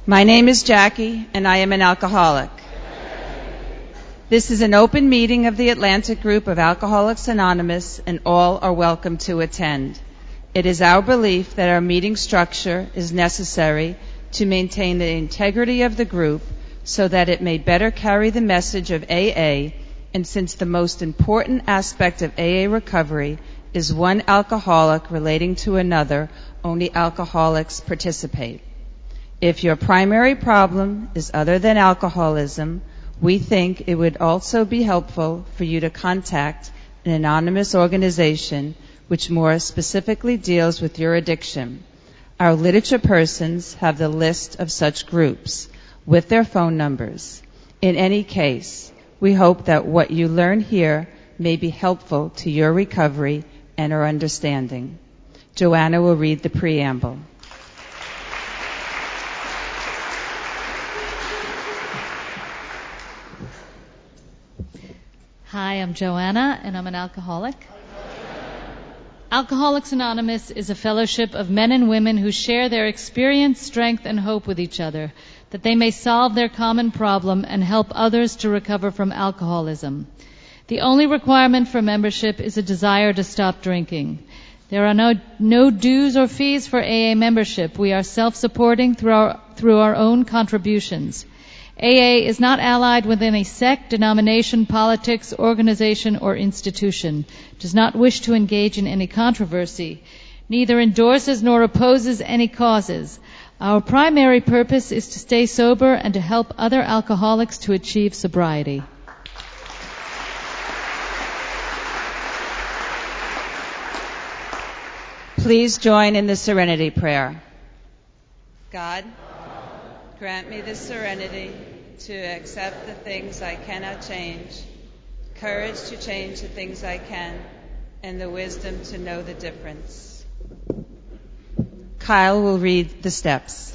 My name is Jackie, and I am an alcoholic. This is an open meeting of the Atlantic Group of Alcoholics Anonymous, and all are welcome to attend. It is our belief that our meeting structure is necessary to maintain the integrity of the group so that it may better carry the message of AA, and since the most important aspect of AA recovery is one alcoholic relating to another, only alcoholics participate. If your primary problem is other than alcoholism, we think it would also be helpful for you to contact an anonymous organization which more specifically deals with your addiction. Our literature persons have the list of such groups with their phone numbers. In any case, we hope that what you learn here may be helpful to your recovery and our understanding. Joanna will read the preamble. Hi, I'm Joanna, and I'm an alcoholic. Alcoholics Anonymous is a fellowship of men and women who share their experience, strength, and hope with each other, that they may solve their common problem and help others to recover from alcoholism. The only requirement for membership is a desire to stop drinking. There are no dues or fees for AA membership. We are self-supporting through our own contributions. AA is not allied with any sect, denomination, politics, organization, or institution, does not wish to engage in any controversy, neither endorses nor opposes any causes. Our primary purpose is to stay sober and to help other alcoholics to achieve sobriety. Please join in the Serenity Prayer. God, grant me the serenity to accept the things I cannot change, courage to change the things I can, and the wisdom to know the difference. Kyle will read the steps.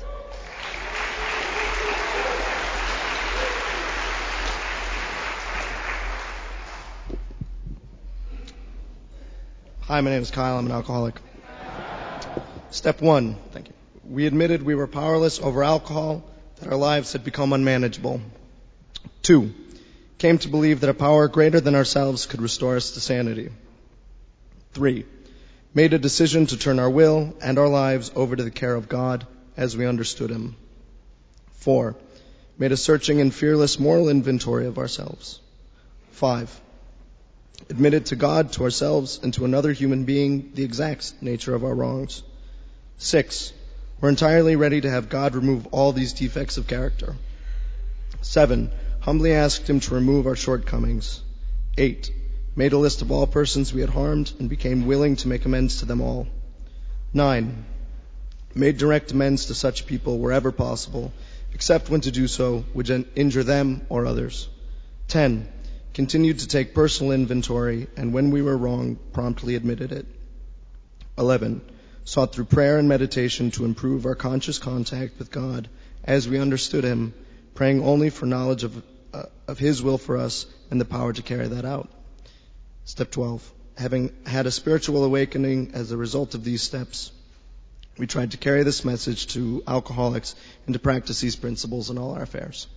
Hi, my name is Kyle. I'm an alcoholic. Step 1. Thank you. We admitted we were powerless over alcohol, that our lives had become unmanageable. 2. Came to believe that a power greater than ourselves could restore us to sanity. 3. Made a decision to turn our will and our lives over to the care of God as we understood Him. 4. Made a searching and fearless moral inventory of ourselves. 5. Admitted to God, to ourselves, and to another human being the exact nature of our wrongs. 6. We're entirely ready to have God remove all these defects of character. 7. Humbly asked Him to remove our shortcomings. 8. Made a list of all persons we had harmed and became willing to make amends to them all. 9. Made direct amends to such people wherever possible, except when to do so would injure them or others. 10. Continued to take personal inventory, and when we were wrong, promptly admitted it. 11. Sought through prayer and meditation to improve our conscious contact with God as we understood Him, praying only for knowledge of His will for us and the power to carry that out. Step 12. Having had a spiritual awakening as a result of these steps, we tried to carry this message to alcoholics and to practice these principles in all our affairs.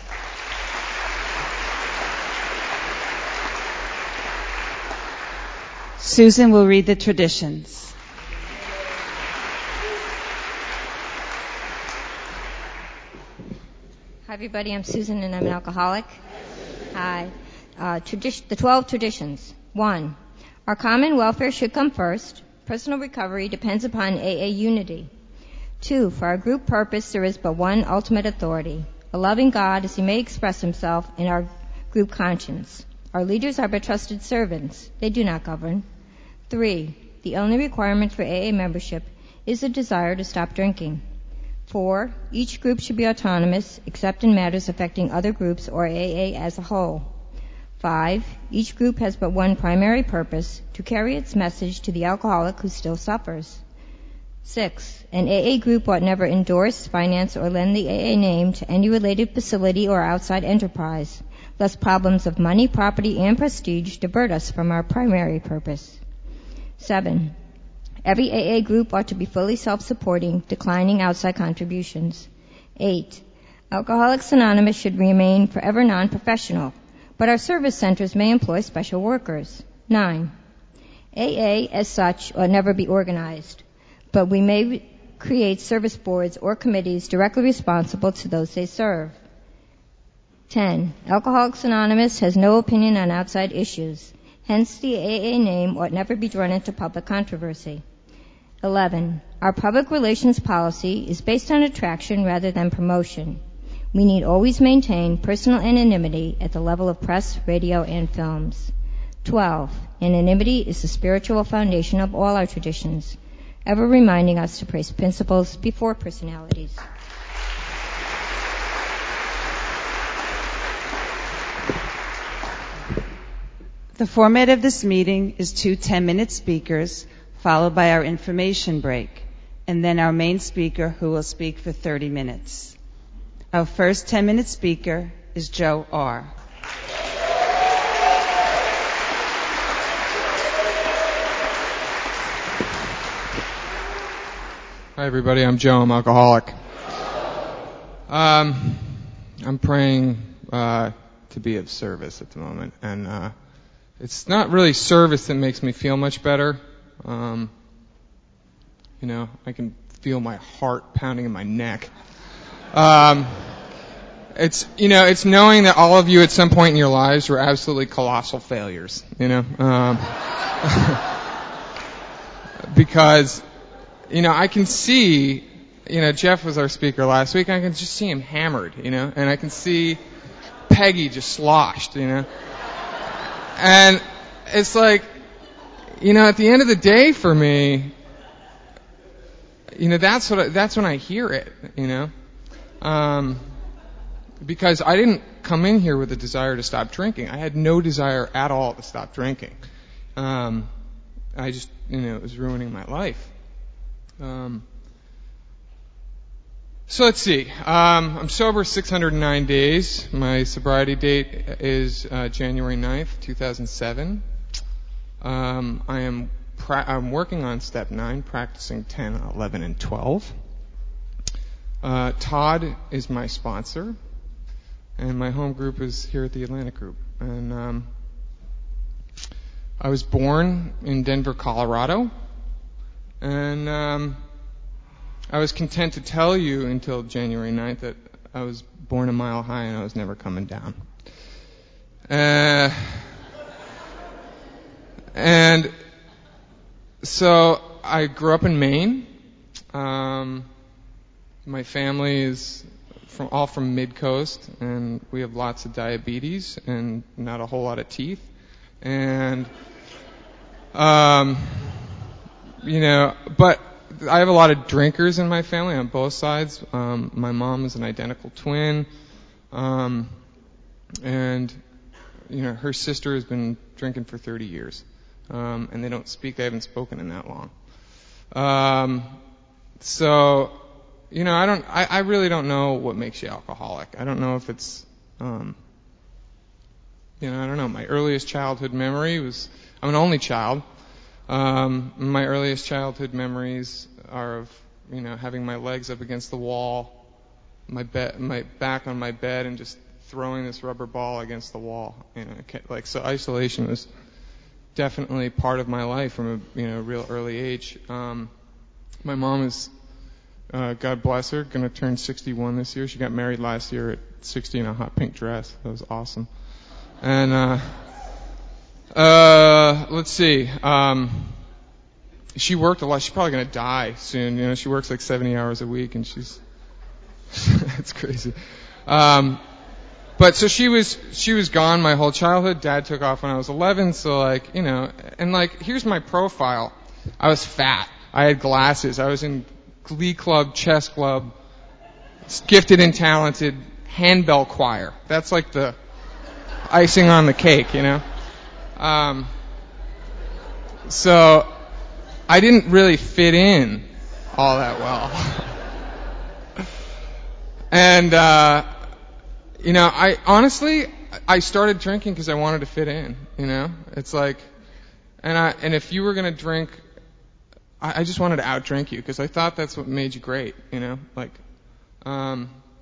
Susan will read the traditions. Hi, everybody. I'm Susan, and I'm an alcoholic. Hi. The 12 traditions. 1. Our common welfare should come first. Personal recovery depends upon AA unity. 2. For our group purpose, there is but one ultimate authority, a loving God as He may express Himself in our group conscience. Our leaders are but trusted servants. They do not govern. 3. The only requirement for AA membership is a desire to stop drinking. 4. Each group should be autonomous, except in matters affecting other groups or AA as a whole. 5. Each group has but one primary purpose, to carry its message to the alcoholic who still suffers. 6. An AA group ought never endorse, finance, or lend the AA name to any related facility or outside enterprise, lest problems of money, property, and prestige divert us from our primary purpose. 7. Every AA group ought to be fully self-supporting, declining outside contributions. 8. Alcoholics Anonymous should remain forever non-professional, but our service centers may employ special workers. 9. AA, as such, ought never be organized, but we may create service boards or committees directly responsible to those they serve. 10. Alcoholics Anonymous has no opinion on outside issues. Hence, the AA name ought never be drawn into public controversy. 11. Our public relations policy is based on attraction rather than promotion. We need always maintain personal anonymity at the level of press, radio, and films. 12. Anonymity is the spiritual foundation of all our traditions, ever reminding us to place principles before personalities. The format of this meeting is 2 10-minute speakers, followed by our information break, and then our main speaker, who will speak for 30 minutes. Our first 10-minute speaker is Joe R. Hi, everybody. I'm Joe. I'm alcoholic. I'm praying to be of service at the moment, and it's not really service that makes me feel much better. I can feel my heart pounding in my neck. It's knowing that all of you at some point in your lives were absolutely colossal failures, because, I can see, Jeff was our speaker last week, I can just see him hammered, and I can see Peggy just sloshed, and it's like, at the end of the day for me, that's when I hear it, because I didn't come in here with a desire to stop drinking. I had no desire at all to stop drinking. I just, it was ruining my life. So let's see. I'm sober 609 days. My sobriety date is January 9th, 2007. I'm working on step 9, practicing 10, 11, and 12. Todd is my sponsor, and my home group is here at the Atlantic Group. And I was born in Denver, Colorado, and I was content to tell you until January 9th that I was born a mile high and I was never coming down. And so I grew up in Maine. My family is all from Mid-Coast, and we have lots of diabetes and not a whole lot of teeth. And, but I have a lot of drinkers in my family on both sides. My mom is an identical twin. And, her sister has been drinking for 30 years. And they don't speak. They haven't spoken in that long. So, I really don't know what makes you alcoholic. I don't know if it's, I don't know. My earliest childhood memory was, I'm an only child. My earliest childhood memories are of, having my legs up against the wall, my back on my bed, and just throwing this rubber ball against the wall. So isolation was definitely part of my life from a real early age. My mom is, God bless her, going to turn 61 this year. She got married last year at 60 in a hot pink dress. That was awesome. And let's see. She worked a lot. She's probably going to die soon. She works like 70 hours a week, and she's it's crazy. But so she was gone my whole childhood. Dad took off when I was 11. So here's my profile. I was fat. I had glasses. I was in glee club, chess club, gifted and talented, handbell choir. That's like the icing on the cake, So I didn't really fit in all that well. And, I honestly started drinking because I wanted to fit in, It's like, and if you were going to drink, I just wanted to outdrink you because I thought that's what made you great,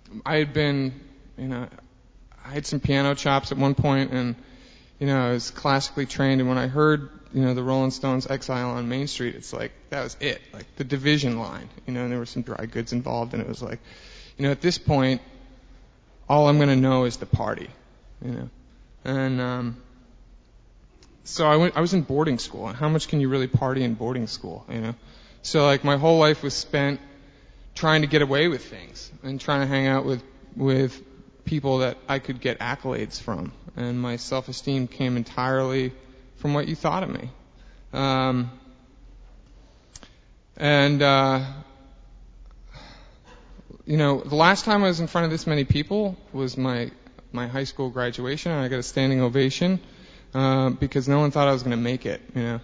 I had been, I had some piano chops at one point, and I was classically trained. And when I heard, the Rolling Stones' "Exile on Main Street," it's like that was it, like the Division line, and there were some dry goods involved, and it was like, at this point, all I'm going to know is the party, and so I was in boarding school, and how much can you really party in boarding school, So like my whole life was spent trying to get away with things and trying to hang out with people that I could get accolades from, and my self-esteem came entirely from what you thought of me. The last time I was in front of this many people was my high school graduation, and I got a standing ovation because no one thought I was going to make it.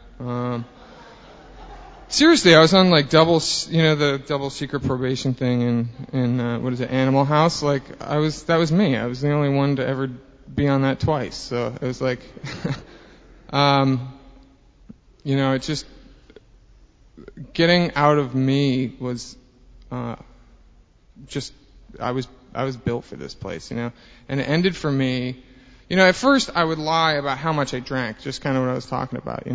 Seriously, I was on like the double secret probation thing in what is it, Animal House. Like that was me. I was the only one to ever be on that twice. So it was like, it just getting out of me was just I was built for this place, and it ended for me. At first I would lie about how much I drank, just kind of what I was talking about.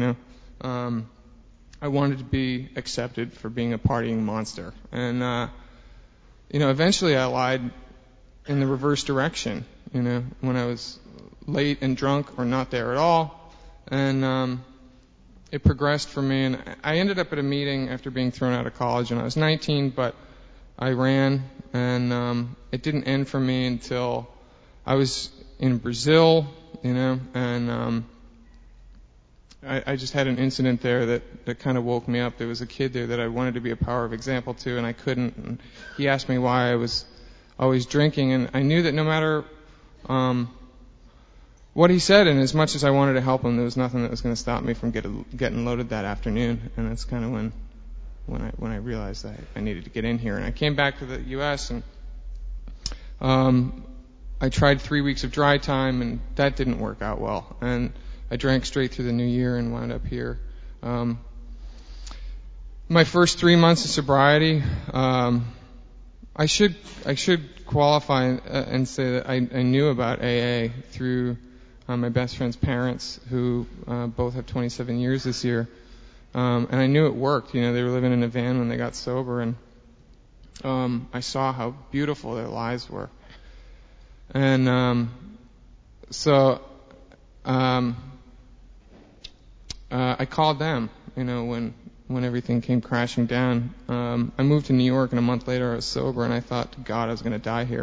I wanted to be accepted for being a partying monster, and eventually I lied in the reverse direction. When I was late and drunk or not there at all, and it progressed for me, and I ended up at a meeting after being thrown out of college, and I was 19, but I ran, and it didn't end for me until I was in Brazil, and I just had an incident there that kind of woke me up. There was a kid there that I wanted to be a power of example to, and I couldn't. And he asked me why I was always drinking, and I knew that no matter what he said, and as much as I wanted to help him, there was nothing that was going to stop me from getting loaded that afternoon. And that's kind of when I realized that I needed to get in here. And I came back to the U.S. and I tried 3 weeks of dry time, and that didn't work out well. And I drank straight through the new year and wound up here. My first 3 months of sobriety, I should qualify and say that I knew about AA through my best friend's parents, who both have 27 years this year. And I knew it worked. They were living in a van when they got sober, and I saw how beautiful their lives were. And so I called them, when everything came crashing down. I moved to New York, and a month later I was sober, and I thought, God, I was going to die here.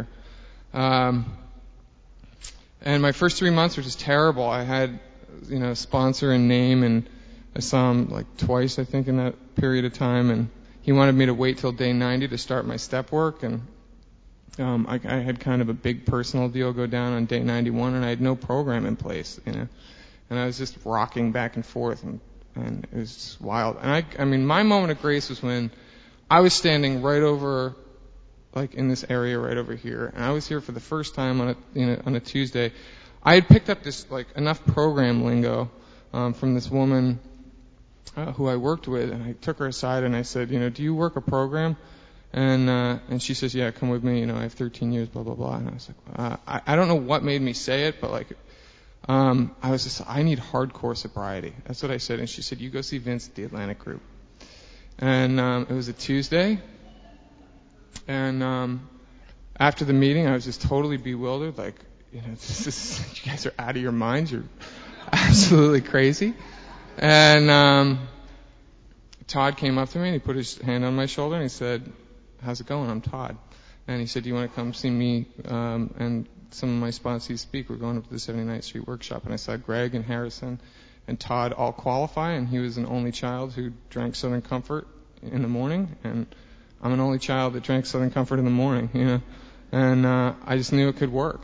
And my first 3 months were just terrible. I had, a sponsor and name, and I saw him like twice, I think, in that period of time, and he wanted me to wait till day 90 to start my step work, and I had kind of a big personal deal go down on day 91, and I had no program in place, and I was just rocking back and forth, and it was just wild. And I mean, my moment of grace was when I was standing right over, like in this area right over here, and I was here for the first time on a Tuesday. I had picked up this like enough program lingo from this woman who I worked with, and I took her aside and I said, do you work a program? And she says, yeah, come with me. I have 13 years, blah blah blah. And I was like, I don't know what made me say it, but like. I was just, I need hardcore sobriety. That's what I said. And she said, you go see Vince at the Atlantic Group. And it was a Tuesday. And after the meeting, I was just totally bewildered. Like, you guys are out of your minds. You're absolutely crazy. And Todd came up to me, and he put his hand on my shoulder, and he said, how's it going? I'm Todd. And he said, do you want to come see me and some of my sponsees speak? We're going up to the 79th Street Workshop. And I saw Greg and Harrison and Todd all qualify, and he was an only child who drank Southern Comfort in the morning, and I'm an only child that drank Southern Comfort in the morning, and I just knew it could work,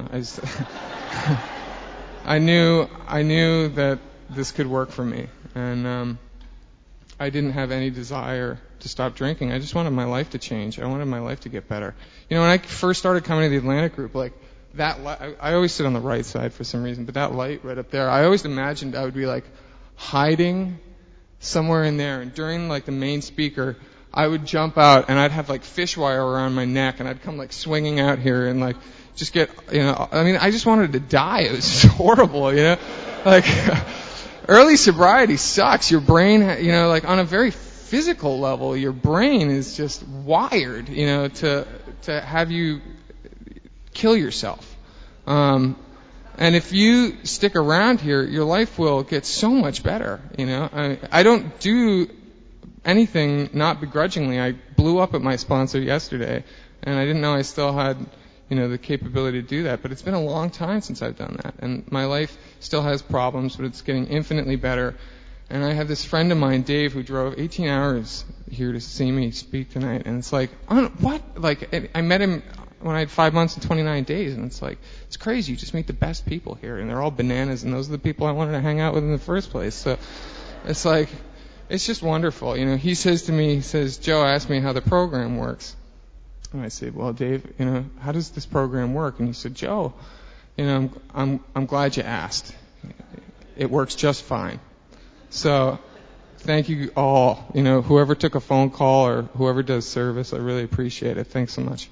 I knew that this could work for me, and I didn't have any desire to stop drinking. I just wanted my life to change. I wanted my life to get better. When I first started coming to the Atlantic Group, like that light, I always sit on the right side for some reason, but that light right up there, I always imagined I would be like hiding somewhere in there, and during like the main speaker, I would jump out and I'd have like fish wire around my neck and I'd come like swinging out here and like just get, I just wanted to die. It was just horrible, like early sobriety sucks. Your brain, like on a very physical level, your brain is just wired, to have you kill yourself. And if you stick around here, your life will get so much better, I don't do anything not begrudgingly. I blew up at my sponsor yesterday, and I didn't know I still had, the capability to do that. But it's been a long time since I've done that, and my life still has problems, but it's getting infinitely better. And I have this friend of mine, Dave, who drove 18 hours here to see me speak tonight, and it's like, what? Like, I met him when I had 5 months and 29 days, and it's like, it's crazy. You just meet the best people here, and they're all bananas, and those are the people I wanted to hang out with in the first place. So it's like, it's just wonderful. He says to me, Joe asked me how the program works. And I said, well, Dave, how does this program work? And he said, Joe, I'm glad you asked. It works just fine. So thank you all, whoever took a phone call or whoever does service, I really appreciate it. Thanks so much.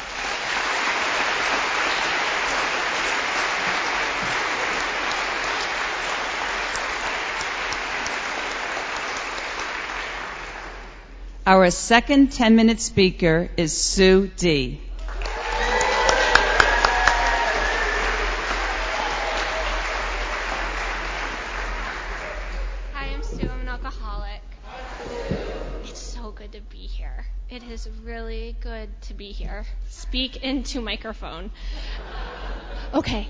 Our second 10-minute speaker is Sue D. Hi, I'm Sue. I'm an alcoholic. It's so good to be here. It is really good to be here. Speak into microphone. Okay.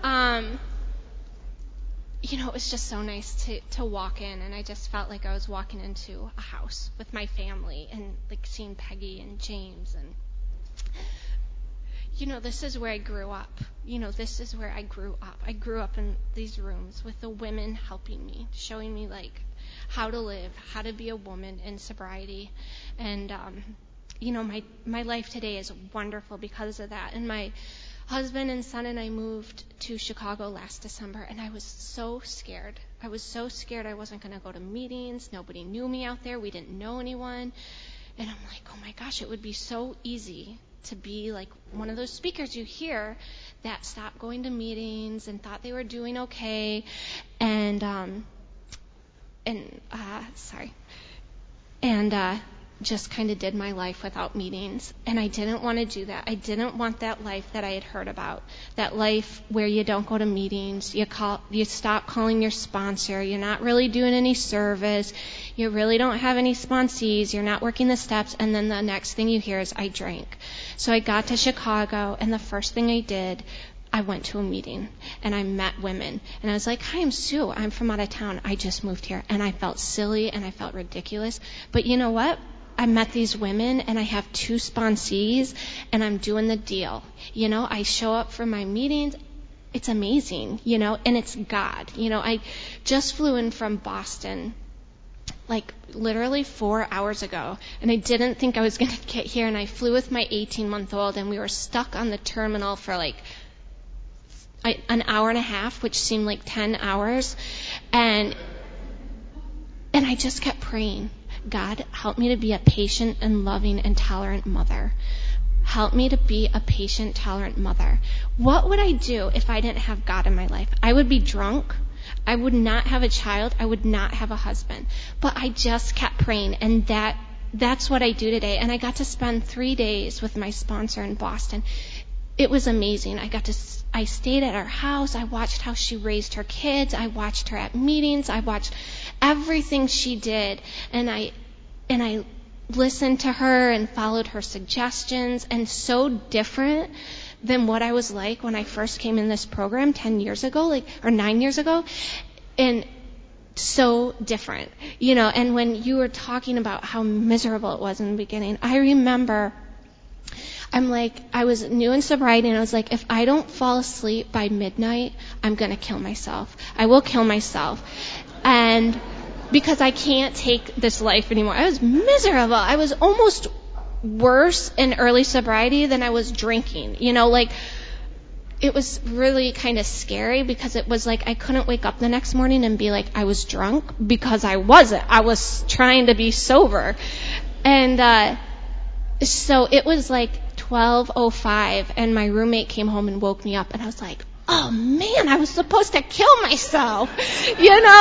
It was just so nice to walk in, and I just felt like I was walking into a house with my family and like seeing Peggy and James and this is where I grew up. This is where I grew up. I grew up in these rooms with the women helping me, showing me like how to live, how to be a woman in sobriety. And my life today is wonderful because of that. And my husband and son and I moved to Chicago last December, and I was so scared. I was so scared I wasn't going to go to meetings. Nobody knew me out there. We didn't know anyone. And I'm like, oh my gosh, it would be so easy to be like one of those speakers you hear that stopped going to meetings and thought they were doing okay. And just kind of did my life without meetings. And I didn't want to do that. I didn't want that life that I had heard about. That life where you don't go to meetings, you stop calling your sponsor, you're not really doing any service, you really don't have any sponsees, you're not working the steps, and then the next thing you hear is I drank. So I got to Chicago, and the first thing I did, I went to a meeting and I met women, and I was like, hi, I'm Sue. I'm from out of town. I just moved here. And I felt silly and I felt ridiculous. But you know what? I met these women and I have 2 sponsees and I'm doing the deal. I show up for my meetings. It's amazing, and it's God. I just flew in from Boston like literally 4 hours ago, and I didn't think I was going to get here, and I flew with my 18-month-old, and we were stuck on the terminal for like an hour and a half, which seemed like 10 hours. And I just kept praying, God, help me to be a patient and loving and tolerant mother. Help me to be a patient, tolerant mother. What would I do if I didn't have God in my life? I would be drunk. I would not have a child. I would not have a husband. But I just kept praying, and that's what I do today. And I got to spend 3 days with my sponsor in Boston. It was amazing. I stayed at her house. I watched how she raised her kids. I watched her at meetings. I watched everything she did. And I listened to her and followed her suggestions. And so different than what I was like when I first came in this program 10 years ago, or 9 years ago. And so different, and when you were talking about how miserable it was in the beginning, I remember I was new in sobriety, and I was like, if I don't fall asleep by midnight, I'm going to kill myself. I will kill myself. And because I can't take this life anymore. I was miserable. I was almost worse in early sobriety than I was drinking. It was really kind of scary, because it was like I couldn't wake up the next morning and be like I was drunk, because I wasn't. I was trying to be sober. And so it was like 12:05, and my roommate came home and woke me up, and I was like, oh man, I was supposed to kill myself, and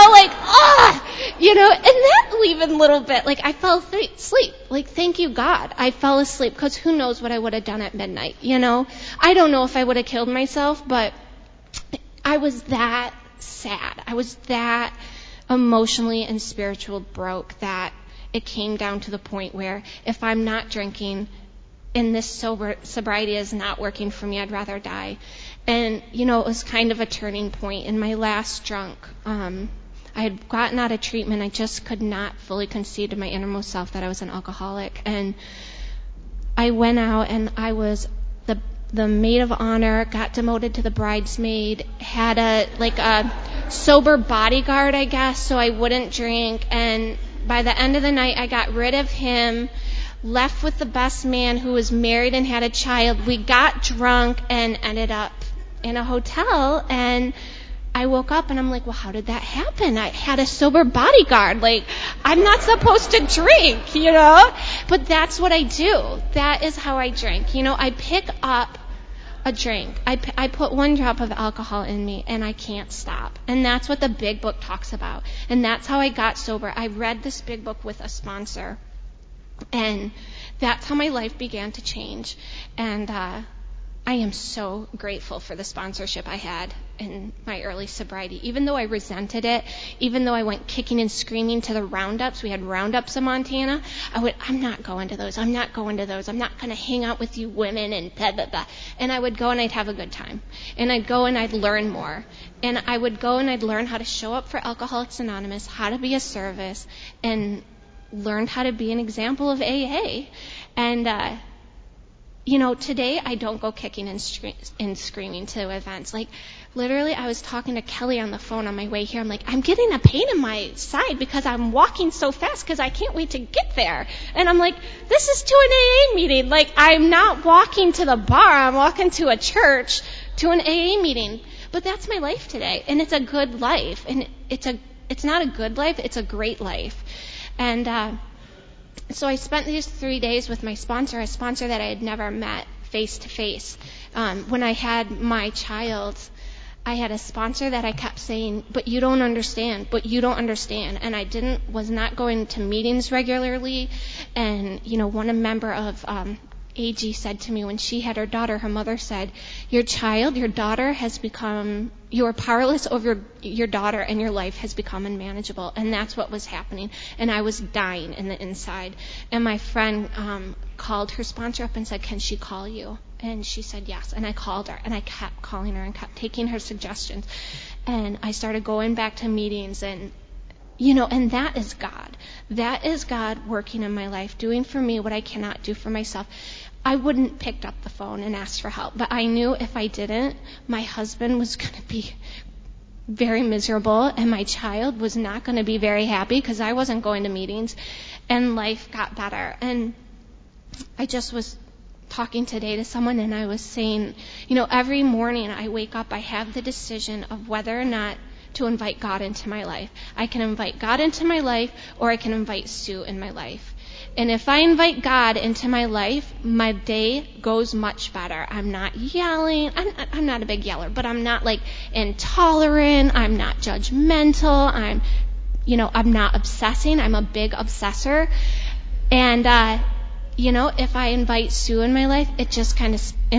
that even little bit, like I fell asleep, like thank you God, I fell asleep, because who knows what I would have done at midnight, I don't know if I would have killed myself, but I was that sad, I was that emotionally and spiritually broke that it came down to the point where if I'm not drinking and this sobriety is not working for me, I'd rather die. And, it was kind of a turning point. In my last drunk, I had gotten out of treatment. I just could not fully conceive to my innermost self that I was an alcoholic. And I went out and I was the maid of honor, got demoted to the bridesmaid, had a sober bodyguard, I guess, so I wouldn't drink. And by the end of the night, I got rid of him, left with the best man who was married and had a child. We got drunk and ended up in a hotel, and I woke up and I'm like, well, how did that happen? I had a sober bodyguard. Like, I'm not supposed to drink, But that's what I do. That is how I drink. I pick up a drink. I put one drop of alcohol in me, and I can't stop. And that's what the big book talks about. And that's how I got sober. I read this big book with a sponsor. And that's how my life began to change. And I am so grateful for the sponsorship I had in my early sobriety. Even though I resented it, even though I went kicking and screaming to the roundups, we had roundups in Montana, I'm not going to those. I'm not going to those. I'm not going to hang out with you women and blah, blah, blah. And I would go and I'd have a good time. And I'd go and I'd learn more. And I would go and I'd learn how to show up for Alcoholics Anonymous, how to be a service, and learned how to be an example of AA. And, today I don't go kicking and screaming to events. Like, literally, I was talking to Kelly on the phone on my way here. I'm like, I'm getting a pain in my side because I'm walking so fast because I can't wait to get there. And I'm like, this is to an AA meeting. Like, I'm not walking to the bar. I'm walking to a church to an AA meeting. But that's my life today. And it's a good life. And it's not a good life. It's a great life. And, so I spent these 3 days with my sponsor, a sponsor that I had never met face to face. When I had my child, I had a sponsor that I kept saying, but you don't understand, but you don't understand. And I was not going to meetings regularly. And, one member of AG said to me when she had her daughter, her mother said, your daughter has become, you are powerless over your daughter and your life has become unmanageable. And that's what was happening. And I was dying in the inside. And my friend called her sponsor up and said, can she call you? And she said yes. And I called her and I kept calling her and kept taking her suggestions. And I started going back to meetings and that is God. That is God working in my life, doing for me what I cannot do for myself. I wouldn't picked up the phone and asked for help, but I knew if I didn't, my husband was going to be very miserable and my child was not going to be very happy because I wasn't going to meetings, and life got better. And I just was talking today to someone and I was saying, every morning I wake up, I have the decision of whether or not to invite God into my life. I can invite God into my life or I can invite Sue in my life. And if I invite God into my life, my day goes much better. I'm not yelling. I'm not a big yeller, but I'm not intolerant. I'm not judgmental. I'm not obsessing. I'm a big obsessor. And, if I invite Sue in my life, it just kind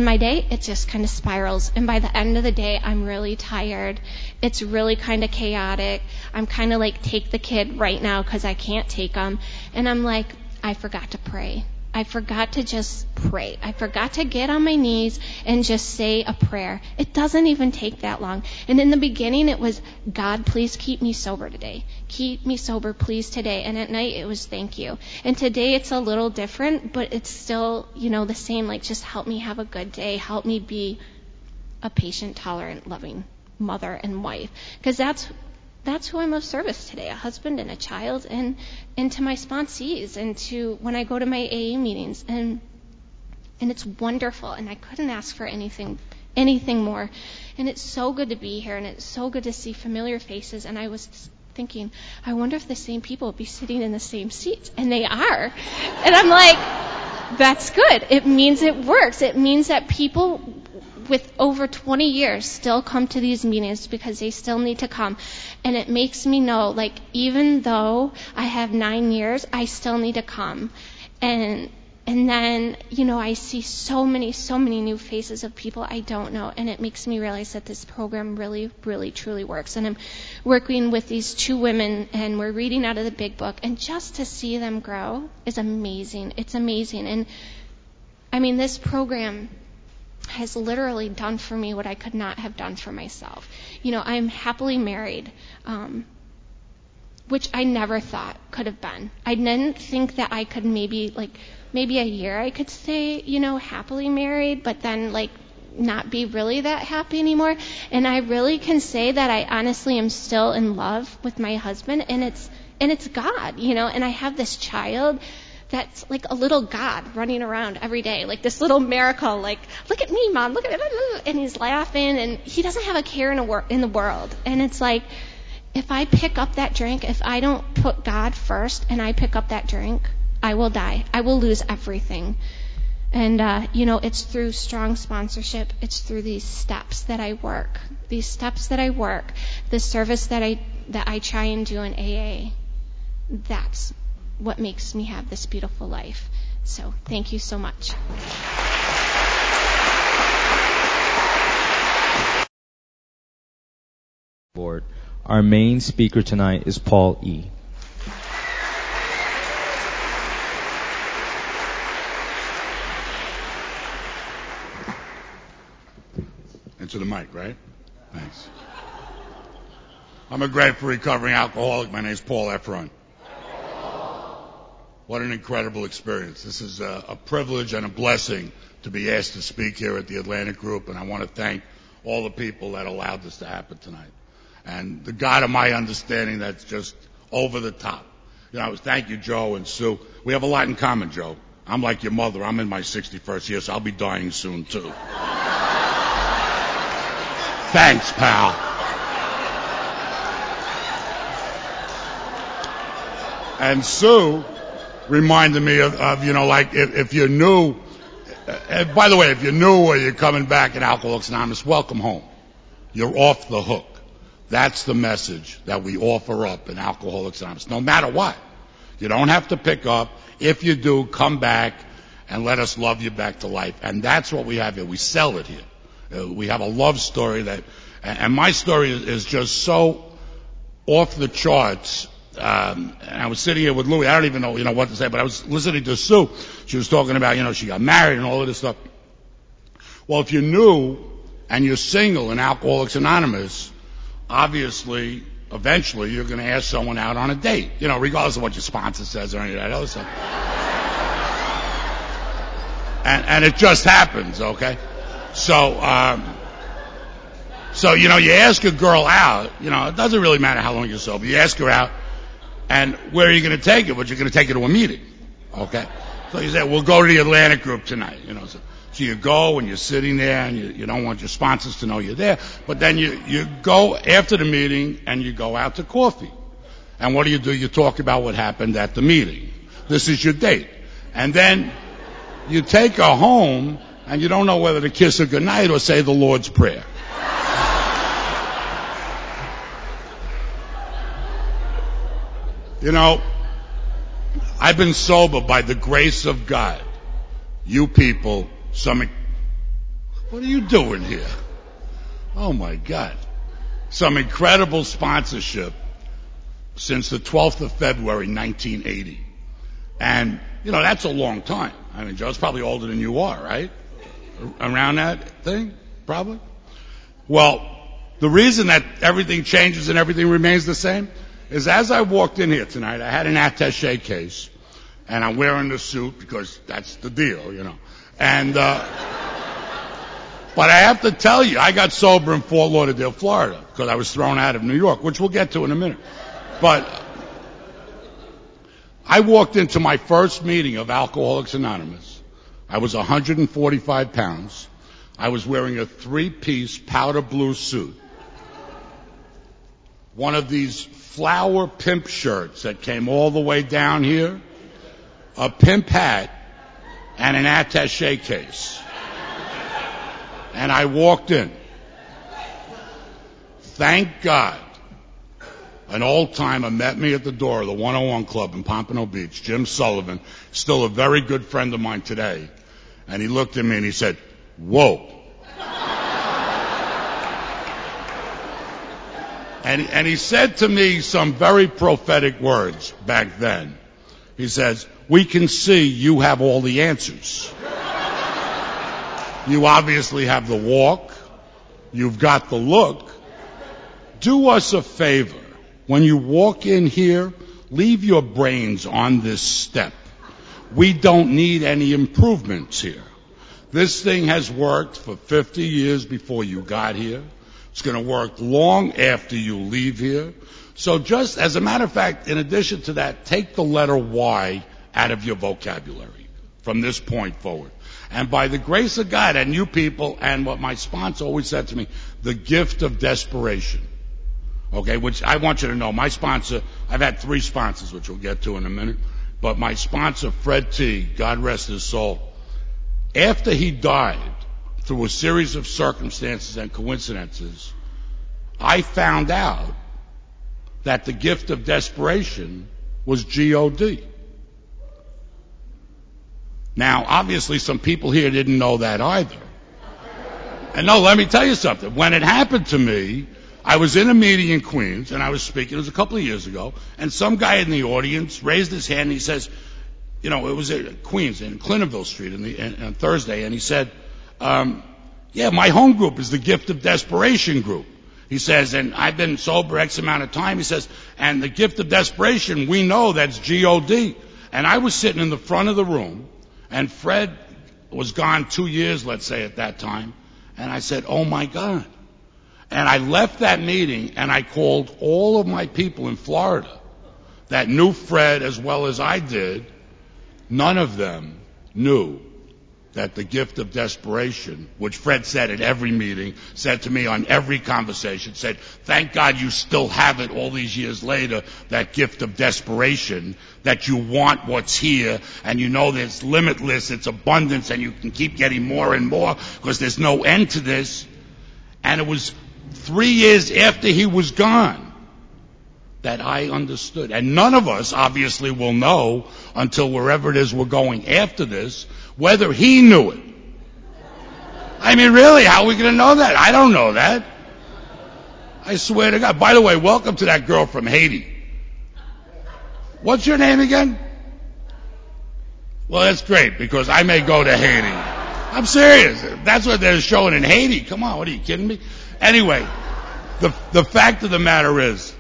of spirals. And by the end of the day, I'm really tired. It's really kind of chaotic. I'm kind of like, take the kid right now because I can't take him. And I'm like, I forgot to pray. I forgot to just pray. I forgot to get on my knees and just say a prayer. It doesn't even take that long. And in the beginning, it was, God, please keep me sober today. Keep me sober, please, today. And at night, it was, thank you. And today, it's a little different, but it's still, the same, like, just help me have a good day. Help me be a patient, tolerant, loving mother and wife. Because that's who I'm of service today, a husband and a child, and to my sponsees, and to when I go to my AA meetings. And it's wonderful, and I couldn't ask for anything more. And it's so good to be here, and it's so good to see familiar faces. And I was thinking, I wonder if the same people will be sitting in the same seats. And they are. And I'm like, that's good. It means it works. It means that people with over 20 years still come to these meetings because they still need to come. And it makes me know, like, even though I have 9 years, I still need to come. And then, I see so many new faces of people I don't know, and it makes me realize that this program really, really, truly works. And I'm working with these 2 women, and we're reading out of the big book, and just to see them grow is amazing. It's amazing. And, this program has literally done for me what I could not have done for myself. I'm happily married, which I never thought could have been. I didn't think that I could maybe a year I could stay, happily married, but then not be really that happy anymore. And I really can say that I honestly am still in love with my husband, and it's God, and I have this child that's like a little God running around every day, like this little miracle, like, look at me, Mom, look at me, and he's laughing, and he doesn't have a care in the world. And it's like, if I pick up that drink, if I don't put God first and I pick up that drink, I will die. I will lose everything. And, it's through strong sponsorship. It's through these steps that I work. The service that I try and do in AA. That's what makes me have this beautiful life. So thank you so much. Board. Our main speaker tonight is Paul E. Into the mic, right? Thanks. I'm a grateful recovering alcoholic. My name's Paul Efron. What an incredible experience. This is a privilege and a blessing to be asked to speak here at the Atlantic Group, and I want to thank all the people that allowed this to happen tonight. And the God of my understanding that's just over the top. Thank you, Joe and Sue. We have a lot in common, Joe. I'm like your mother. I'm in my 61st year, so I'll be dying soon, too. Thanks, pal. And Sue reminded me of if you're new, by the way, if you're new or you're coming back in Alcoholics Anonymous, welcome home. You're off the hook. That's the message that we offer up in Alcoholics Anonymous, no matter what. You don't have to pick up. If you do, come back and let us love you back to life. And that's what we have here. We sell it here. We have a love story and my story is just so off the charts. And I was sitting here with Louie. I don't even know, what to say, but I was listening to Sue. She was talking about, she got married and all of this stuff. Well, if you're new and you're single in Alcoholics Anonymous, obviously, eventually, you're going to ask someone out on a date, regardless of what your sponsor says or any of that other stuff. And it just happens, okay? So, you ask a girl out, it doesn't really matter how long you're sober. You ask her out, and where are you going to take her? But you're going to take her to a meeting, okay? So you say, we'll go to the Atlantic Group tonight, So you go and you're sitting there and you don't want your sponsors to know you're there. But then you go after the meeting and you go out to coffee. And what do? You talk about what happened at the meeting. This is your date. And then you take her home and you don't know whether to kiss her goodnight or say the Lord's Prayer. I've been sober by the grace of God. You people, what are you doing here? Oh my God. Some incredible sponsorship since the 12th of February, 1980. And, that's a long time. Joe's probably older than you are, right? Around that thing, probably. Well, the reason that everything changes and everything remains the same is as I walked in here tonight, I had an attaché case, and I'm wearing the suit because that's the deal, And, but I have to tell you, I got sober in Fort Lauderdale, Florida, because I was thrown out of New York, which we'll get to in a minute. But I walked into my first meeting of Alcoholics Anonymous. I was 145 pounds. I was wearing a 3-piece powder blue suit. one of these flower pimp shirts that came all the way down here, a pimp hat, and an attaché case. And I walked in. Thank God, an old-timer met me at the door of the 101 Club in Pompano Beach, Jim Sullivan, still a very good friend of mine today. And he looked at me and he said, "Whoa." And he said to me some very prophetic words back then. He says, "We can see you have all the answers. You obviously have the walk. You've got the look. Do us a favor. When you walk in here, leave your brains on this step. We don't need any improvements here. This thing has worked for 50 years before you got here. It's going to work long after you leave here. So just as a matter of fact, in addition to that, take the letter Y out of your vocabulary from this point forward. And by the grace of God and you people, and what my sponsor always said to me, the gift of desperation. Okay, which I want you to know, my sponsor, I've had 3 sponsors, which we'll get to in a minute, but my sponsor, Fred T., God rest his soul, after he died, through a series of circumstances and coincidences, I found out that the gift of desperation was G-O-D. Now, obviously, some people here didn't know that either. And no, let me tell you something. When it happened to me, I was in a meeting in Queens, and I was speaking, it was a couple of years ago, and some guy in the audience raised his hand, and he says, it was at Queens, in Clintonville Street on Thursday, and he said, yeah, my home group is the Gift of Desperation group. He says, and I've been sober X amount of time, he says, and the gift of desperation, we know that's G-O-D. And I was sitting in the front of the room, and Fred was gone 2 years, let's say, at that time, and I said, oh my God. And I left that meeting, and I called all of my people in Florida that knew Fred as well as I did. None of them knew that the gift of desperation, which Fred said at every meeting, said to me on every conversation, said, thank God you still have it all these years later, that gift of desperation, that you want what's here, and you know there's limitless, it's abundance, and you can keep getting more and more, because there's no end to this. And it was 3 years after he was gone that I understood. And none of us obviously will know until wherever it is we're going after this, whether he knew it. I mean, really, how are we going to know that? I don't know that. I swear to God. By the way, welcome to that girl from Haiti. What's your name again? Well, that's great, because I may go to Haiti. I'm serious. That's what they're showing in Haiti. Come on, what are you kidding me? Anyway, the fact of the matter is,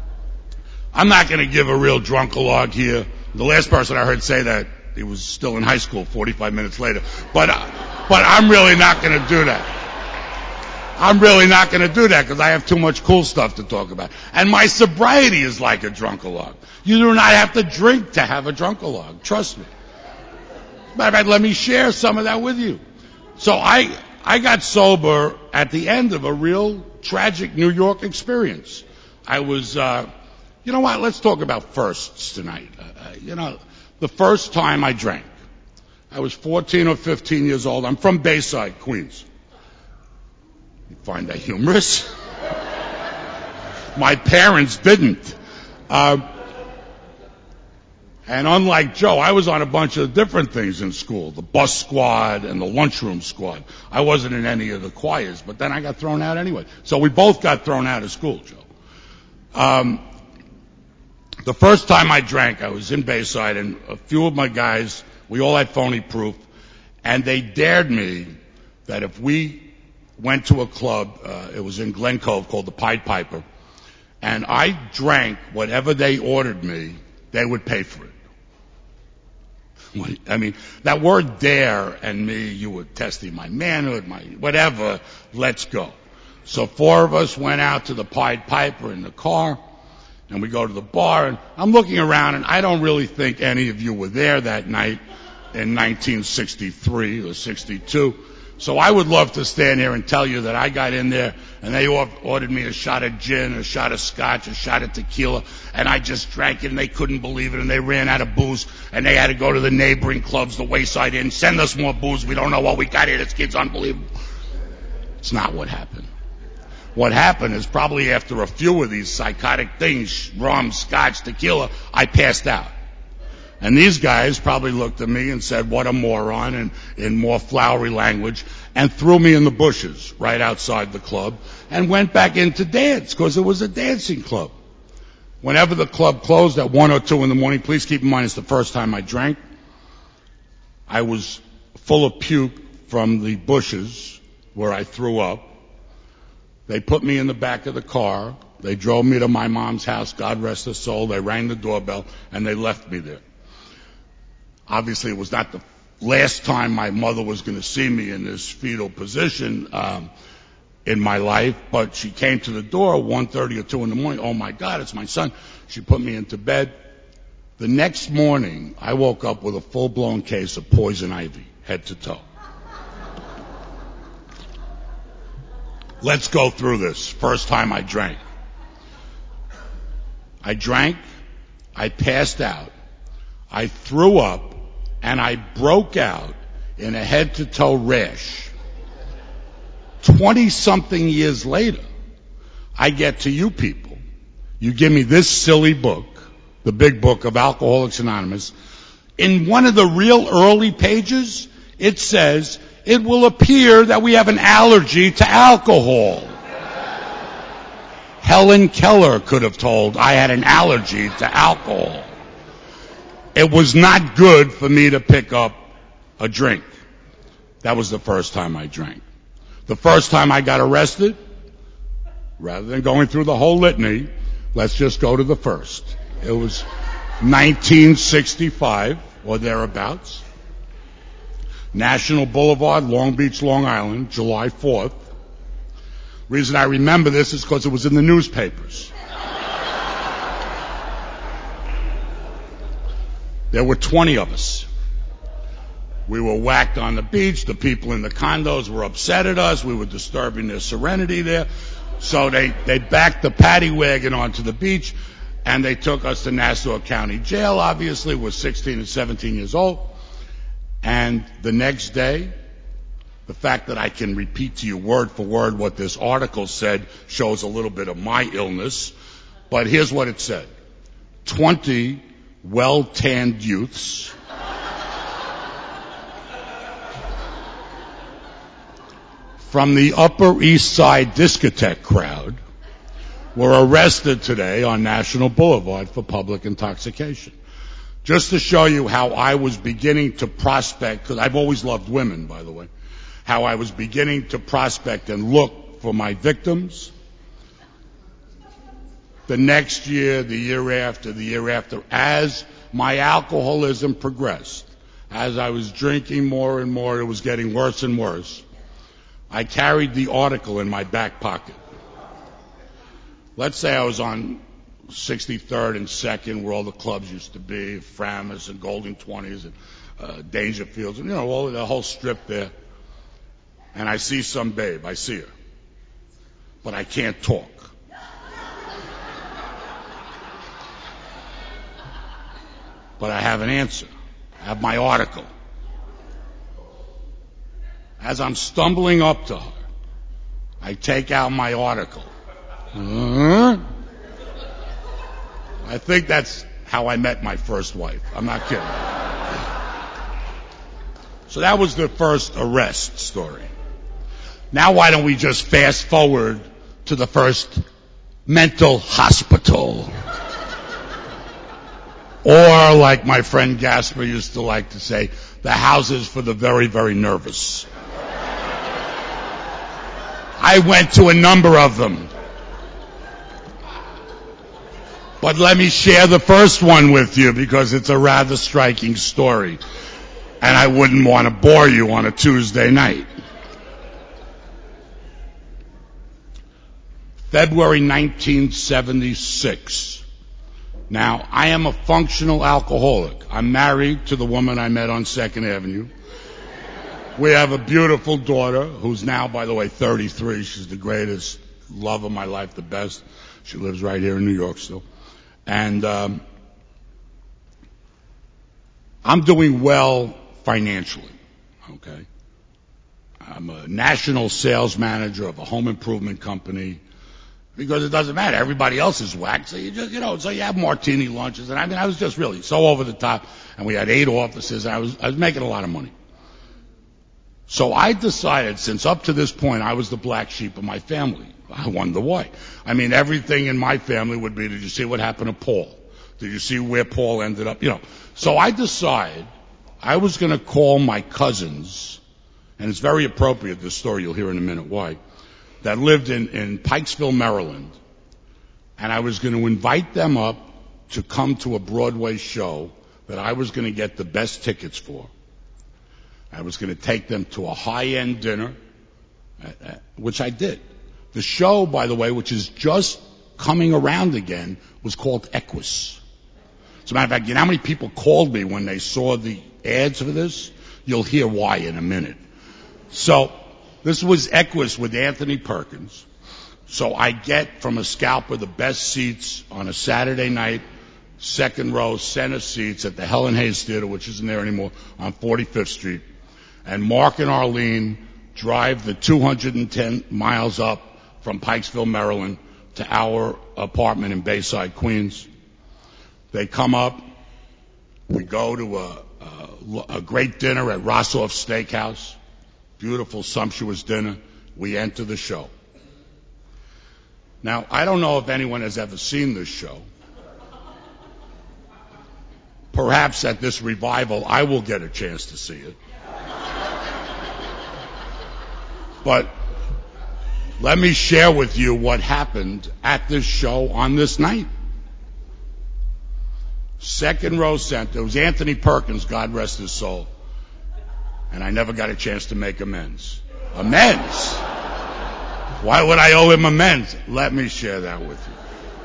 I'm not going to give a real drunkalogue here. The last person I heard say that, he was still in high school 45 minutes later. But I'm really not going to do that. I'm really not going to do that, because I have too much cool stuff to talk about. And my sobriety is like a drunkalogue. You do not have to drink to have a drunkalogue. Trust me. Matter of fact, let me share some of that with you. So I got sober at the end of a real tragic New York experience. I was, you know what, let's talk about firsts tonight. The first time I drank, I was 14 or 15 years old. I'm from Bayside, Queens. You find that humorous? My parents didn't. And unlike Joe, I was on a bunch of different things in school, the bus squad and the lunchroom squad. I wasn't in any of the choirs, but then I got thrown out anyway. So we both got thrown out of school, Joe. The first time I drank, I was in Bayside, and a few of my guys, we all had phony proof, and they dared me that if we went to a club, it was in Glen Cove, called the Pied Piper, and I drank whatever they ordered me, they would pay for it. I mean, that word dare and me, you were testing my manhood, my whatever, let's go. So 4 of us went out to the Pied Piper in the car, and we go to the bar, and I'm looking around, and I don't really think any of you were there that night in 1963 or 62, So I would love to stand here and tell you that I got in there and they ordered me a shot of gin, a shot of scotch, a shot of tequila, and I just drank it and they couldn't believe it and they ran out of booze and they had to go to the neighboring clubs, the Wayside Inn, send us more booze. We don't know what we got here. This kid's unbelievable. It's not what happened. What happened is probably after a few of these psychotic things, rum, scotch, tequila, I passed out. And these guys probably looked at me and said, what a moron, and in more flowery language, and threw me in the bushes right outside the club and went back in to dance because it was a dancing club. Whenever the club closed at 1 or 2 in the morning, please keep in mind it's the first time I drank, I was full of puke from the bushes where I threw up. They put me in the back of the car. They drove me to my mom's house, God rest her soul. They rang the doorbell, and they left me there. Obviously, it was not the last time my mother was going to see me in this fetal position in my life, but she came to the door 1:30 or 2 in the morning. Oh, my God, it's my son. She put me into bed. The next morning, I woke up with a full-blown case of poison ivy, head to toe. Let's go through this. First time I drank. I drank, I passed out, I threw up, and I broke out in a head-to-toe rash. 20-something years later, I get to you people. You give me this silly book, the big book of Alcoholics Anonymous. In one of the real early pages, it says, it will appear that we have an allergy to alcohol. Helen Keller could have told I had an allergy to alcohol. It was not good for me to pick up a drink. That was the first time I drank. The first time I got arrested, rather than going through the whole litany, let's just go to the first. It was 1965 or thereabouts. National Boulevard, Long Beach, Long Island, July 4th. Reason I remember this is because it was in the newspapers. There were 20 of us. We were whacked on the beach. The people in the condos were upset at us. We were disturbing their serenity there. So they backed the paddy wagon onto the beach, and they took us to Nassau County Jail, obviously. We were 16 and 17 years old. And the next day, the fact that I can repeat to you word for word what this article said shows a little bit of my illness. But here's what it said. 20 well-tanned youths from the Upper East Side discotheque crowd were arrested today on National Boulevard for public intoxication. Just to show you how I was beginning to prospect, because I've always loved women, by the way, how I was beginning to prospect and look for my victims. The next year, the year after, as my alcoholism progressed, as I was drinking more and more, it was getting worse and worse. I carried the article in my back pocket. Let's say I was on 63rd and 2nd, where all the clubs used to be, Framus and Golden 20s and Dangerfields, and all the whole strip there. And I see some babe. I see her. But I can't talk. But I have an answer. I have my article. As I'm stumbling up to her, I take out my article. I think that's how I met my first wife. I'm not kidding. So that was the first arrest story. Now why don't we just fast forward to the first mental hospital? Or, like my friend Gasper used to like to say, the houses for the very, very nervous. I went to a number of them. But let me share the first one with you because it's a rather striking story. And I wouldn't want to bore you on a Tuesday night. February 1976. Now, I am a functional alcoholic. I'm married to the woman I met on 2nd Avenue. We have a beautiful daughter who's now, by the way, 33. She's the greatest love of my life, the best. She lives right here in New York still. And I'm doing well financially, okay? I'm a national sales manager of a home improvement company because it doesn't matter. Everybody else is whacked, so you just, so you have martini lunches. And I was just really so over the top. And we had 8 offices, and I was making a lot of money. So I decided, since up to this point I was the black sheep of my family, I wonder why. I mean, everything in my family would be, did you see what happened to Paul? Did you see where Paul ended up? So I decided I was going to call my cousins, and it's very appropriate, this story, you'll hear in a minute why, that lived in Pikesville, Maryland, and I was going to invite them up to come to a Broadway show that I was going to get the best tickets for. I was going to take them to a high-end dinner, which I did. The show, by the way, which is just coming around again, was called Equus. As a matter of fact, you know how many people called me when they saw the ads for this? You'll hear why in a minute. So this was Equus with Anthony Perkins. So I get from a scalper the best seats on a Saturday night, second row, center seats at the Helen Hayes Theater, which isn't there anymore, on 45th Street. And Mark and Arlene drive the 210 miles up from Pikesville, Maryland, to our apartment in Bayside, Queens. They come up. We go to a great dinner at Rossoff's Steakhouse. Beautiful, sumptuous dinner. We enter the show. Now, I don't know if anyone has ever seen this show. Perhaps at this revival, I will get a chance to see it. But let me share with you what happened at this show on this night. Second row center. It was Anthony Perkins, God rest his soul. And I never got a chance to make amends. Amends? Why would I owe him amends? Let me share that with you.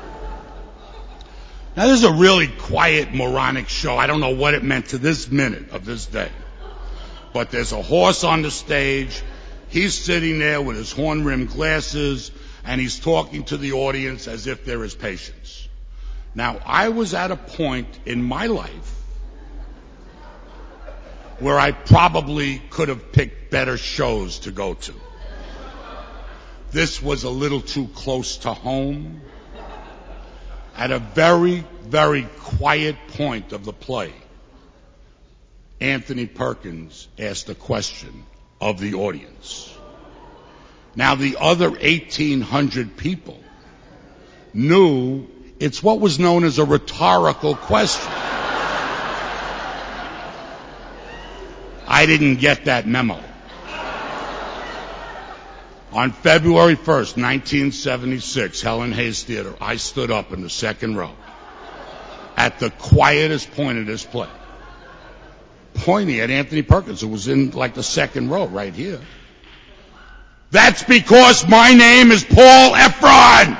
Now, this is a really quiet, moronic show. I don't know what it meant to this minute of this day. But there's a horse on the stage. He's sitting there with his horn-rimmed glasses, and he's talking to the audience as if they're his patients. Now, I was at a point in my life where I probably could have picked better shows to go to. This was a little too close to home. At a very, very quiet point of the play, Anthony Perkins asked a question of the audience. Now, the other 1,800 people knew it's what was known as a rhetorical question. I didn't get that memo. On February 1st, 1976, Helen Hayes Theater, I stood up in the second row at the quietest point of this play, pointing at Anthony Perkins, who was in like the second row right here. That's because my name is Paul Efron.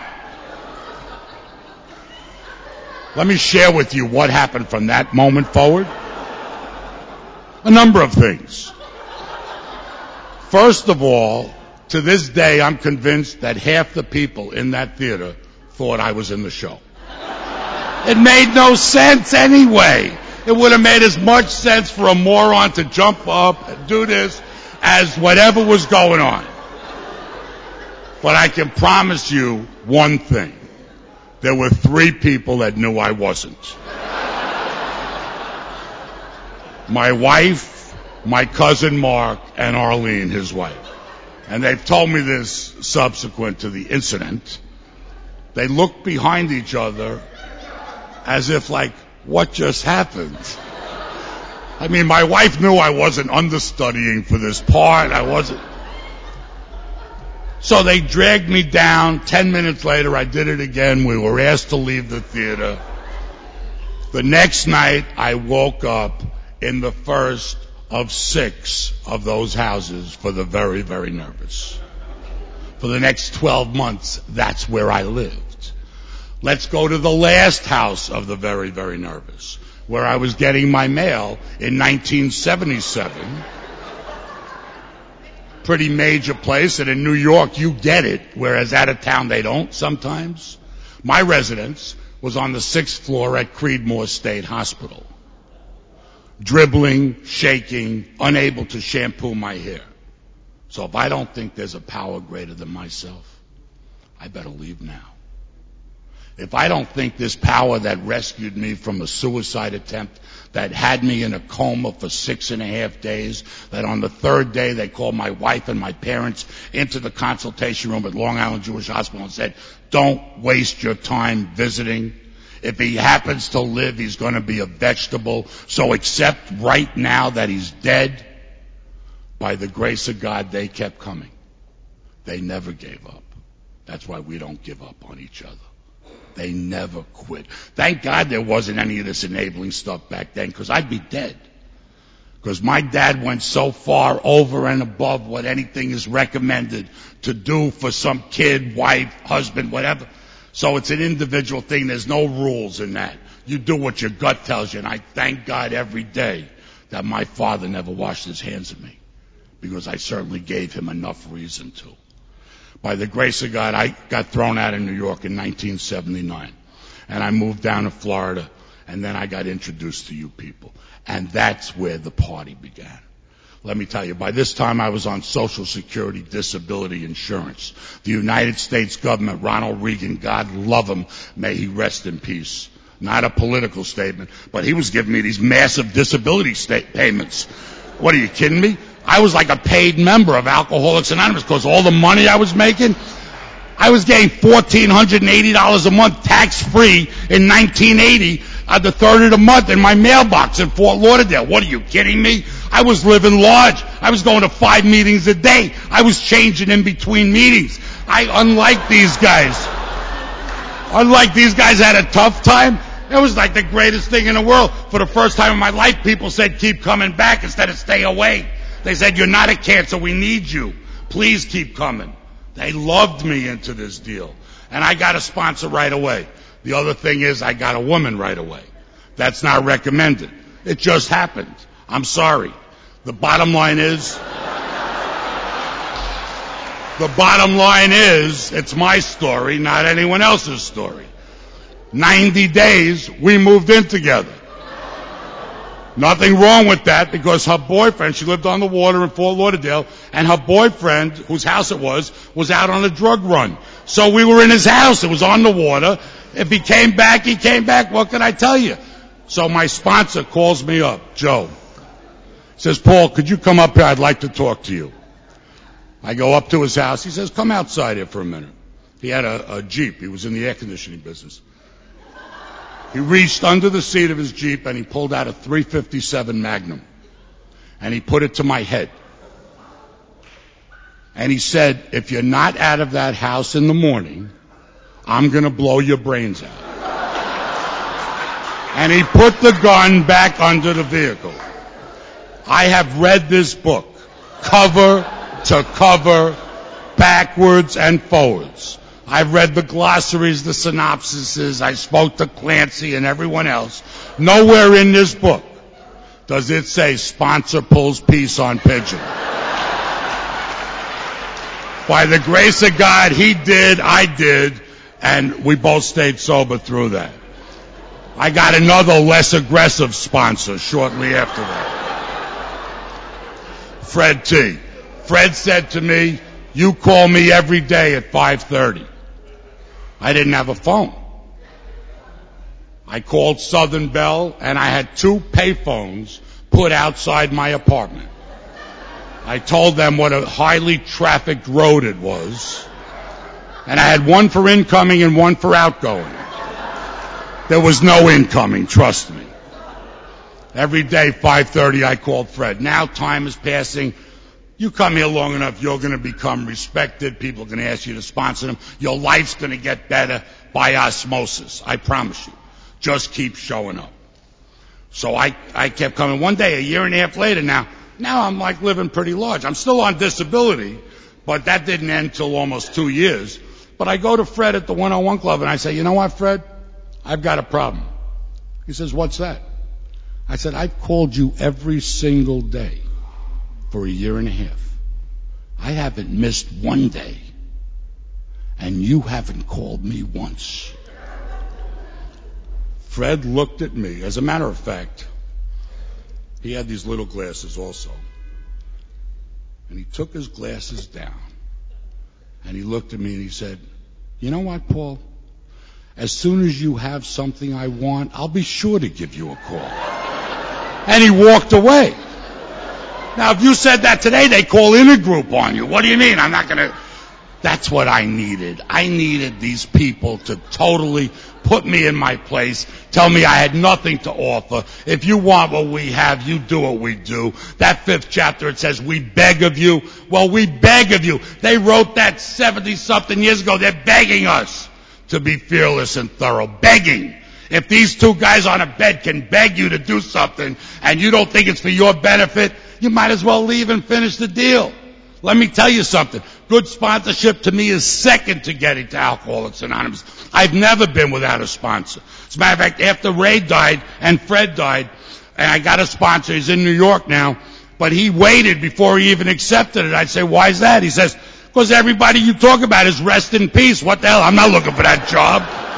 Let me share with you what happened from that moment forward. A number of things. First of all, to this day, I'm convinced that half the people in that theater thought I was in the show. It made no sense anyway. It would have made as much sense for a moron to jump up and do this as whatever was going on. But I can promise you one thing. There were 3 people that knew I wasn't. My wife, my cousin Mark, and Arlene, his wife. And they've told me this subsequent to the incident. They looked behind each other as if like, what just happened? I mean, my wife knew I wasn't understudying for this part. I wasn't. So they dragged me down. 10 minutes later, I did it again. We were asked to leave the theater. The next night, I woke up in the first of 6 of those houses for the very, very nervous. For the next 12 months, that's where I lived. Let's go to the last house of the very, very nervous, where I was getting my mail in 1977. pretty major place, and in New York you get it, whereas out of town they don't sometimes. My residence was on the 6th floor at Creedmoor State Hospital. Dribbling, shaking, unable to shampoo my hair. So if I don't think there's a power greater than myself, I better leave now. If I don't think this power that rescued me from a suicide attempt, that had me in a coma for 6.5 days, that on the 3rd day they called my wife and my parents into the consultation room at Long Island Jewish Hospital and said, don't waste your time visiting. If he happens to live, he's going to be a vegetable. So accept right now that he's dead. By the grace of God, they kept coming. They never gave up. That's why we don't give up on each other. They never quit. Thank God there wasn't any of this enabling stuff back then, because I'd be dead. Because my dad went so far over and above what anything is recommended to do for some kid, wife, husband, whatever. So it's an individual thing. There's no rules in that. You do what your gut tells you. And I thank God every day that my father never washed his hands of me, because I certainly gave him enough reason to. By the grace of God, I got thrown out of New York in 1979. And I moved down to Florida, and then I got introduced to you people. And that's where the party began. Let me tell you, by this time I was on Social Security disability insurance. The United States government, Ronald Reagan, God love him, may he rest in peace. Not a political statement, but he was giving me these massive disability payments. What, are you kidding me? I was like a paid member of Alcoholics Anonymous, because all the money I was making, I was getting $1,480 a month tax-free in 1980 at the 3rd of the month in my mailbox in Fort Lauderdale. What, are you kidding me? I was living large. I was going to 5 meetings a day. I was changing in between meetings. Unlike these guys had a tough time. It was like the greatest thing in the world. For the first time in my life, people said, keep coming back instead of stay away. They said, you're not a cancer, we need you. Please keep coming. They loved me into this deal. And I got a sponsor right away. The other thing is, I got a woman right away. That's not recommended. It just happened. I'm sorry. The bottom line is, it's my story, not anyone else's story. 90 days, we moved in together. Nothing wrong with that, because her boyfriend, she lived on the water in Fort Lauderdale, and her boyfriend, whose house it was out on a drug run. So we were in his house. It was on the water. If he came back, he came back. What can I tell you? So my sponsor calls me up, Joe. Says, Paul, could you come up here? I'd like to talk to you. I go up to his house. He says, come outside here for a minute. He had a Jeep. He was in the air conditioning business. He reached under the seat of his Jeep and he pulled out a .357 Magnum. And he put it to my head. And he said, if you're not out of that house in the morning, I'm going to blow your brains out. And he put the gun back under the vehicle. I have read this book, cover to cover, backwards and forwards. I've read the glossaries, the synopsises. I spoke to Clancy and everyone else. Nowhere in this book does it say sponsor pulls piece on pigeon. By the grace of God, he did, I did, and we both stayed sober through that. I got another less aggressive sponsor shortly after that. Fred T. Fred said to me, you call me every day at 5:30. I didn't have a phone. I called Southern Bell, and I had 2 payphones put outside my apartment. I told them what a highly trafficked road it was, and I had one for incoming and one for outgoing. There was no incoming, trust me. Every day, 5:30, I called Fred. Now time is passing. You come here long enough, you're going to become respected. People are going to ask you to sponsor them. Your life's going to get better by osmosis. I promise you. Just keep showing up. So I kept coming. One day, a year and a half later now I'm like living pretty large. I'm still on disability, but that didn't end till almost 2 years. But I go to Fred at the 101 Club and I say, you know what, Fred? I've got a problem. He says, what's that? I said, I've called you every single day for a year and a half. I haven't missed one day, and you haven't called me once. Fred looked at me. As a matter of fact, he had these little glasses also. And he took his glasses down, and he looked at me and he said, "You know what, Paul? As soon as you have something I want, I'll be sure to give you a call." And he walked away. Now, if you said that today, they call Intergroup on you. What do you mean? I'm not going to... That's what I needed. I needed these people to totally put me in my place, tell me I had nothing to offer. If you want what we have, you do what we do. That 5th chapter, it says, we beg of you. Well, we beg of you. They wrote that 70-something years ago. They're begging us to be fearless and thorough. Begging. If these two guys on a bed can beg you to do something and you don't think it's for your benefit, you might as well leave and finish the deal. Let me tell you something. Good sponsorship to me is second to getting to Alcoholics Anonymous. I've never been without a sponsor. As a matter of fact, after Ray died and Fred died, and I got a sponsor, he's in New York now, but he waited before he even accepted it. I'd say, why is that? He says, because everybody you talk about is rest in peace. What the hell? I'm not looking for that job.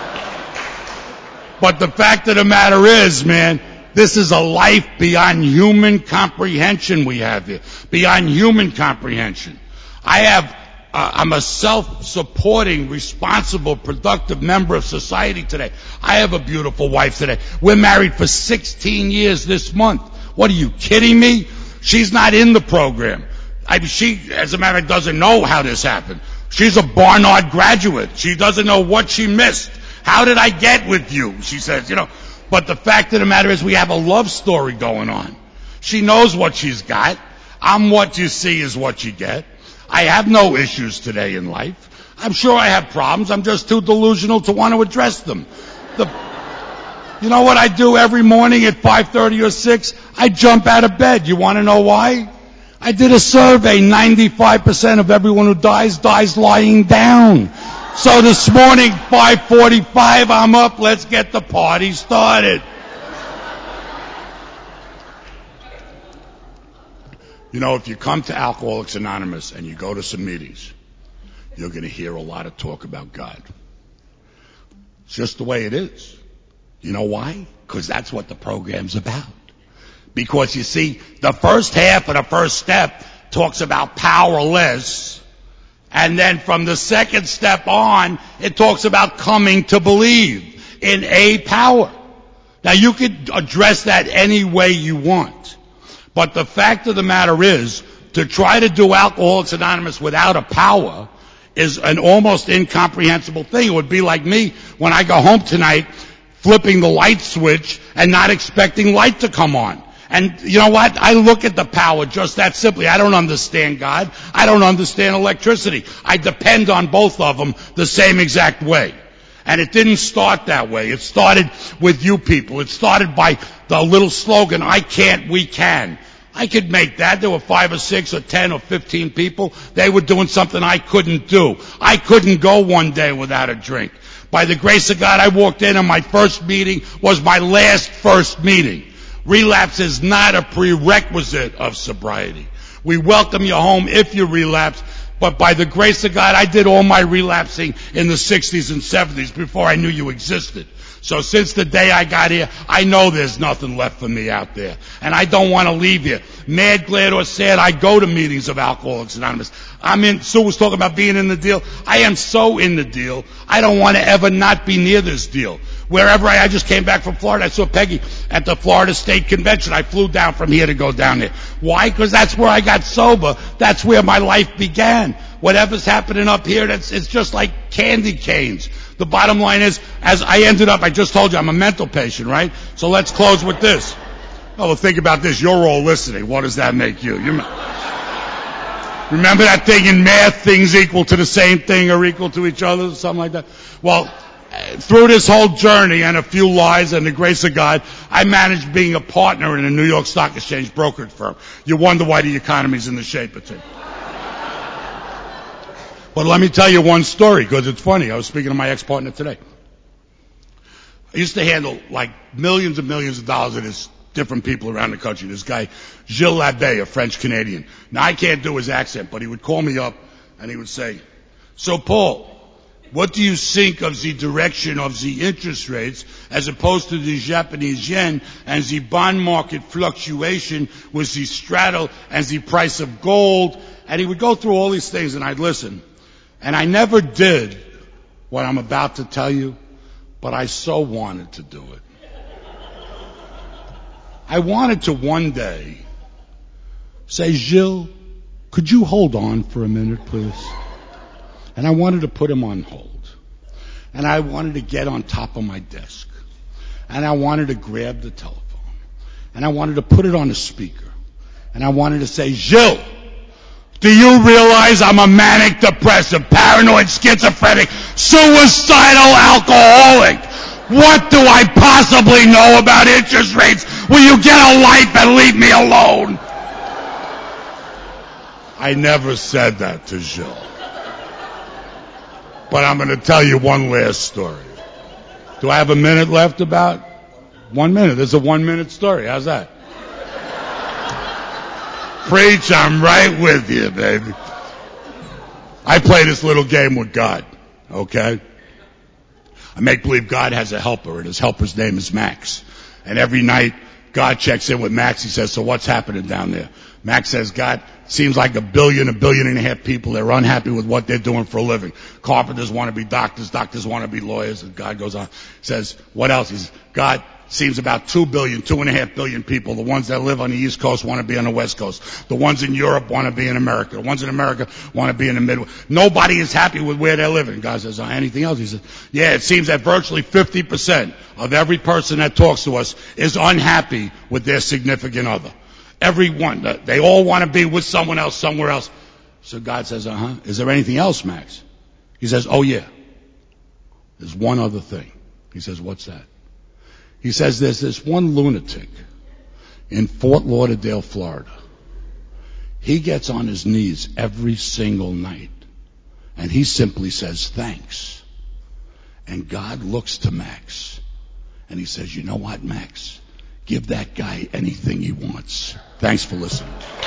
But the fact of the matter is, man, this is a life beyond human comprehension we have here. Beyond human comprehension. I'm a self-supporting, responsible, productive member of society today. I have a beautiful wife today. We're married for 16 years this month. What, are you kidding me? She's not in the program. She, as a matter of fact, doesn't know how this happened. She's a Barnard graduate. She doesn't know what she missed. How did I get with you? She says, But the fact of the matter is we have a love story going on. She knows what she's got. I'm what you see is what you get. I have no issues today in life. I'm sure I have problems. I'm just too delusional to want to address them. You know what I do every morning at 5:30 or 6? I jump out of bed. You want to know why? I did a survey. 95% of everyone who dies lying down. So this morning, 5:45, I'm up. Let's get the party started. If you come to Alcoholics Anonymous and you go to some meetings, you're going to hear a lot of talk about God. It's just the way it is. You know why? Because that's what the program's about. Because you see, the first half of the first step talks about powerless. And then from the second step on, it talks about coming to believe in a power. Now you could address that any way you want. But the fact of the matter is, to try to do Alcoholics Anonymous without a power is an almost incomprehensible thing. It would be like me when I go home tonight, flipping the light switch and not expecting light to come on. And you know what? I look at the power just that simply. I don't understand God. I don't understand electricity. I depend on both of them the same exact way. And it didn't start that way. It started with you people. It started by the little slogan, I can't, we can. I could make that. There were 5 or 6 or 10 or 15 people. They were doing something I couldn't do. I couldn't go one day without a drink. By the grace of God, I walked in and my first meeting was my last first meeting. Relapse is not a prerequisite of sobriety. We welcome you home if you relapse, but by the grace of God, I did all my relapsing in the 60s and 70s before I knew you existed. So since the day I got here, I know there's nothing left for me out there. And I don't want to leave here. Mad, glad, or sad, I go to meetings of Alcoholics Anonymous. Sue was talking about being in the deal. I am so in the deal. I don't want to ever not be near this deal. Wherever I just came back from Florida. I saw Peggy at the Florida State Convention. I flew down from here to go down there. Why? Because that's where I got sober. That's where my life began. Whatever's happening up here, it's just like candy canes. The bottom line is, as I ended up, I just told you I'm a mental patient, right? So let's close with this. Oh, well, think about this. You're all listening. What does that make you? Remember that thing in math, things equal to the same thing or equal to each other, something like that? Well, through this whole journey and a few lies and the grace of God, I managed being a partner in a New York Stock Exchange brokerage firm. You wonder why the economy's in the shape it's in. But let me tell you one story, because it's funny. I was speaking to my ex-partner today. I used to handle like millions and millions of dollars in this different people around the country. This guy, Gilles Labbé, a French Canadian. Now, I can't do his accent, but he would call me up and he would say, "So, Paul, what do you think of the direction of the interest rates as opposed to the Japanese yen and the bond market fluctuation with the straddle and the price of gold?" And he would go through all these things and I'd listen. And I never did what I'm about to tell you, but I so wanted to do it. I wanted to one day say, "Gilles, could you hold on for a minute, please?" And I wanted to put him on hold. And I wanted to get on top of my desk. And I wanted to grab the telephone. And I wanted to put it on the speaker. And I wanted to say, "Gilles, do you realize I'm a manic depressive, paranoid, schizophrenic, suicidal alcoholic? What do I possibly know about interest rates? Will you get a life and leave me alone?" I never said that to Gilles. But I'm going to tell you one last story. Do I have a minute left? About 1 minute. It's a 1 minute story. How's that? Preach, I'm right with you, baby. I play this little game with God, okay? I make believe God has a helper, and his helper's name is Max. And every night, God checks in with Max. He says, "So what's happening down there?" Max says, "God, seems like 1 billion and a half people, they're unhappy with what they're doing for a living. Carpenters want to be doctors, doctors want to be lawyers." And God goes on, says, "What else?" He says, "God, seems about 2 billion, 2.5 billion people. The ones that live on the East Coast want to be on the West Coast. The ones in Europe want to be in America. The ones in America want to be in the Midwest. Nobody is happy with where they're living." God says, "Anything else?" He says, "Yeah, it seems that virtually 50% of every person that talks to us is unhappy with their significant other. Everyone, they all want to be with someone else somewhere else." So God says, "Is there anything else, Max?" He says, "Oh yeah, there's one other thing." He says, "What's that?" He says, "There's this one lunatic in Fort Lauderdale, Florida. He gets on his knees every single night and he simply says, 'Thanks.' And God looks to Max and he says, 'You know what, Max? Give that guy anything he wants.'" Thanks for listening.